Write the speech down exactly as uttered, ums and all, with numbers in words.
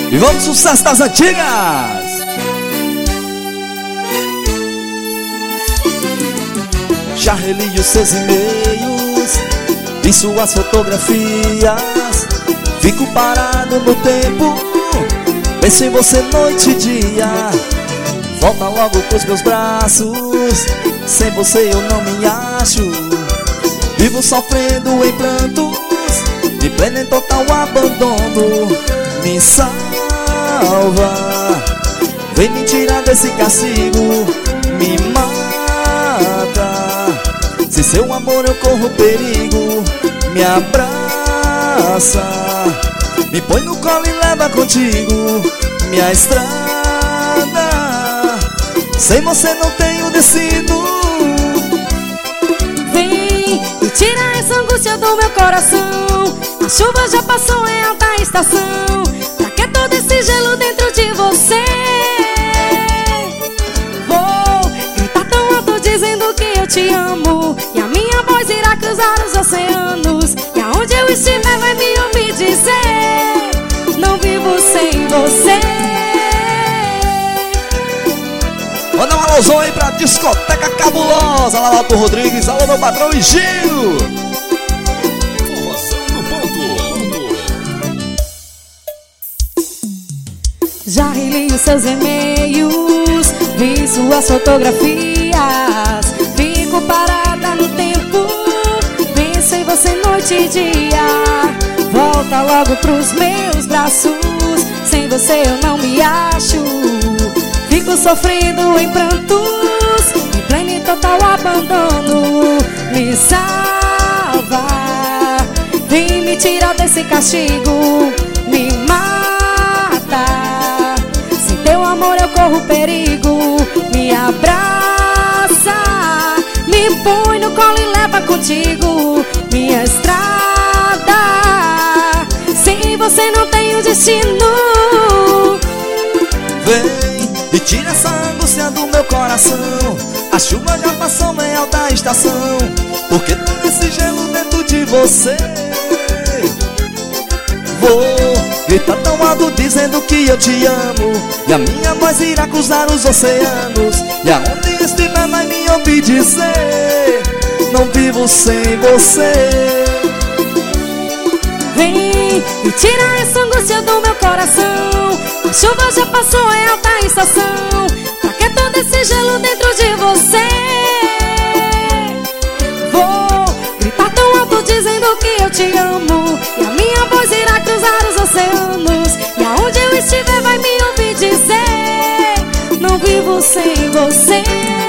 E vamos pro sucesso das antigas. Já reli os seus e-mails e suas fotografias. Fico parado no tempo, penso em você noite e dia. Volta logo pros meus braços, sem você eu não me acho. Vivo sofrendo em prantos, me pleno em total abandono. Me salva, vem me tirar desse castigo. Me mata, se seu amor eu corro perigo. Me abraça, me põe no colo e leva contigo. Minha estrada, sem você não tenho destino. Vem e tira essa angústia do meu coração. A chuva já passou em alta estação. Pra que todo esse gelo dentro de você? Vou gritar tão alto dizendo que eu te amo, e a minha voz irá cruzar os oceanos. E aonde eu estiver vai me ouvir dizer: não vivo sem você. Manda um alôzão aí pra discoteca cabulosa lá, Alto Rodrigues. Alô, meu patrão e Giro. Forrozão no ponto. Já reli os seus e-mails, vi suas fotografias. Fico parada no tempo, penso em você noite e dia. Volta logo pros meus braços, sem você eu não me acho. Fico sofrendo em prantos, em pleno e total abandono. Me salva, vem me tirar desse castigo. Me mata, sem teu amor eu corro perigo. Me abraça, me põe no colo e leva contigo. Minha estrada, sem você não tenho destino. Vem e tira essa angústia do meu coração. A chuva já passou em alta estação. Porque todo esse gelo dentro de você. Vou gritar tão alto dizendo que eu te amo, e a minha voz irá cruzar os oceanos. E aonde estiver vai me ouvir dizer: não vivo sem você. Vem e tira essa angústia do meu coração. A chuva já passou em alta estação. Pra que todo esse gelo dentro de você? Vou gritar tão alto dizendo que eu te amo, e a minha voz irá cruzar os oceanos. E aonde eu estiver vai me ouvir dizer: não vivo sem você.